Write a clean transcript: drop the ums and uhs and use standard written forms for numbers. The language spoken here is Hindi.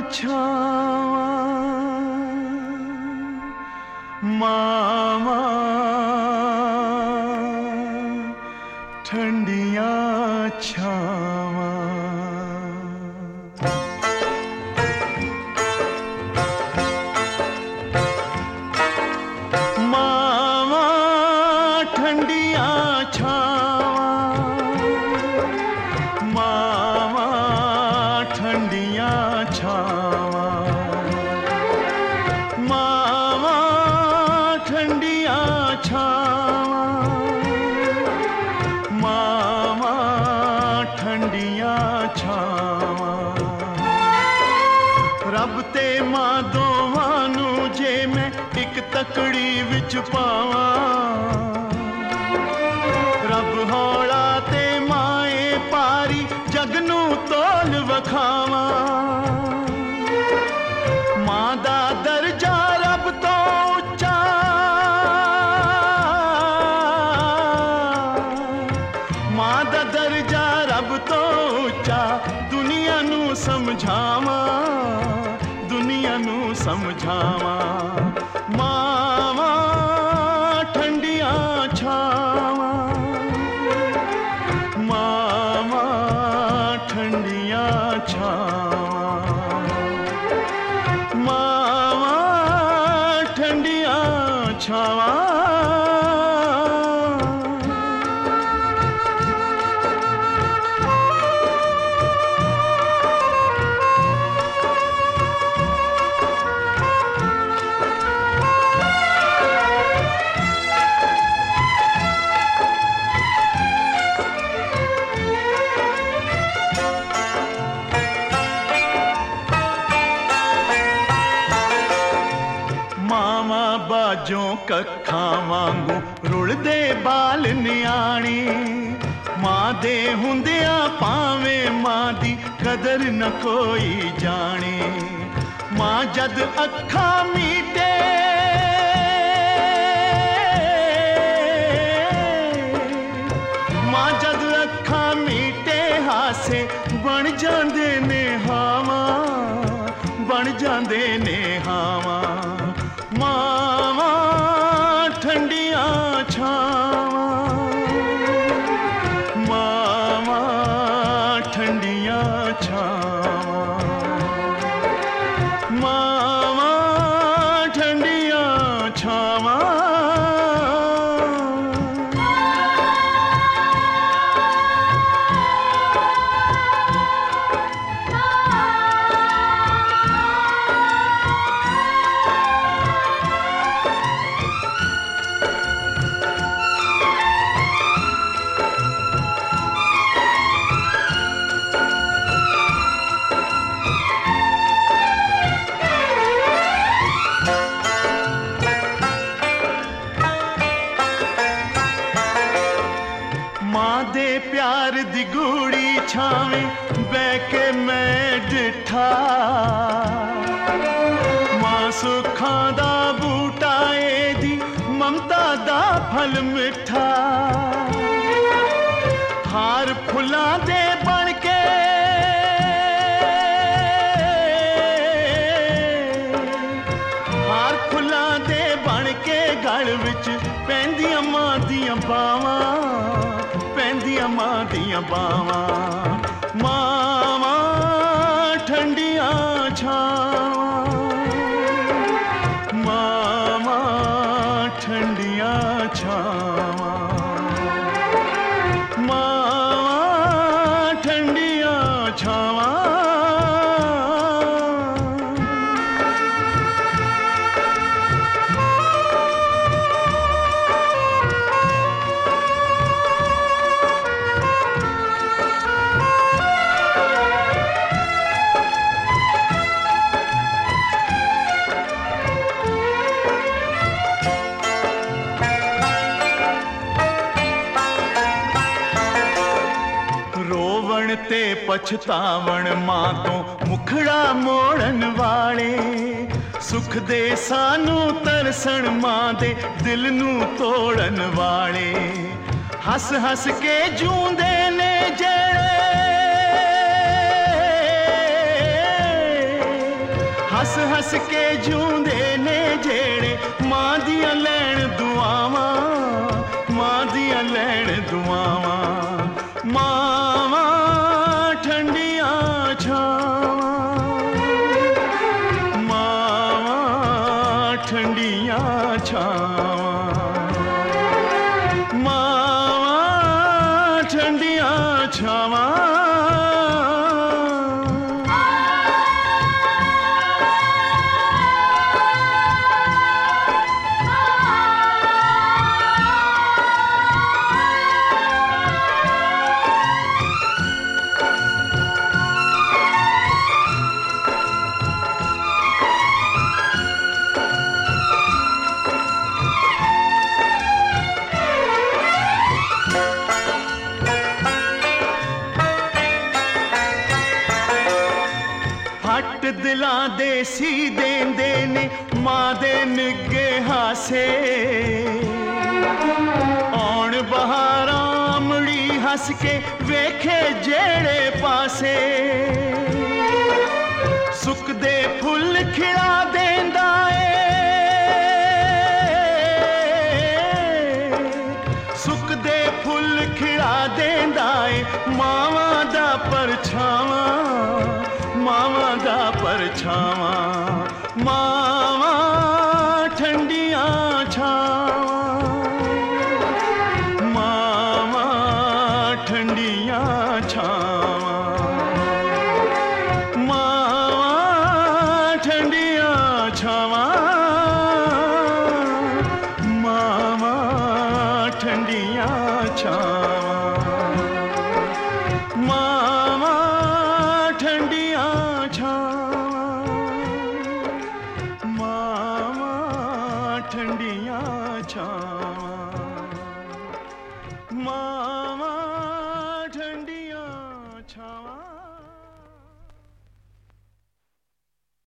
छावा मावा ठंडियां छावा। मावा ठंडियां छावा मावा ठंडियां छावा मावा ठंडियां छावा मावा ठंडियां छावा। रब ते मां दोवां नू जे मैं एक तकड़ी विच पावां, रब हौला ते माए पारी जग नू तोल वखावां। मां दा दर्जा रब तो उच्चा मां दा दर्जा रब तो उच्चा दुनिया नू समझावां दुनिया नू समझावां। मावा ठंडियां छावा मावा ठंडियां छावा मावा ठंडियां छावा। मावा बाजों कखां वांगू रुलदे बाल न्याणी, मां दे हुंदियां पावें मां दी कदर न कोई जाने। मां जद अखां मीटे मां जद अखां मीटे हासे बन जांदे ने हावां बन जांदे ने हावां। मावा ठंडियां छावा मावा ठंडियां छावा मावा ठंडियां छावा। मां दे प्यार दी गूड़ी छावें बैके मैं डिठा, मां सुखां दा बूटा एदी ममता दा फल मिठा। हार फुलां दे बन के हार फुलां दे बन के गल विच पैंदियां मां दियां बावां पैंदियां मां दियां बावां। मावा ठंडियां छावा मावा ठंडियां छावा मावा ठंडियां छावा। ते पछतावण मां तो मुखड़ा मोड़न वाले, सुख दे सानू तरसण मां दे दिल नू तोड़न वाले। हस हस के जूंदे ने जेड़े हस हस के जूंदे ने जेड़े मां दियां लैण दुआवां, मां दियां लैण दुआवां। मावां ठंडियां छावां, मावां ठंडियां छावां, मावां ठंडियां छावां। हट दिलां दे सी देंदे ने मां दे निगे हासे, औण बहारां मुड़ी हस के वेखे जेड़े पासे। सुकदे फुल खिड़ा देंदा ए, सुकदे फुल खिड़ा देंदा ए मावां दा परछावां, मावां दा परछावां। मावां ठंडियां छावां, मावां ठंडियां छावां, मावां ठंडियां छावां, मावां ठंडियां छावां, मावां ठंडियां छावां, मावां ठंडियां छावां।